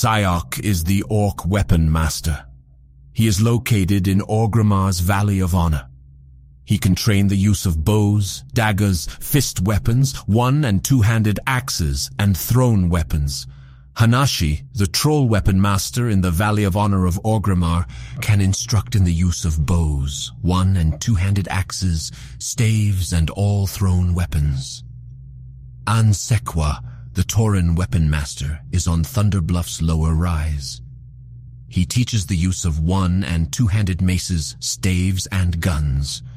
Sayok is the Orc Weapon Master. He is located in Orgrimmar's Valley of Honor. He can train the use of bows, daggers, fist weapons, one- and two-handed axes, and thrown weapons. Hanashi, the Troll Weapon Master in the Valley of Honor of Orgrimmar, can instruct in the use of bows, one- and two-handed axes, staves, and all thrown weapons. Ansekwa, the Tauren Weapon Master, is on Thunderbluff's lower rise. He teaches the use of one- and two-handed maces, staves, and guns.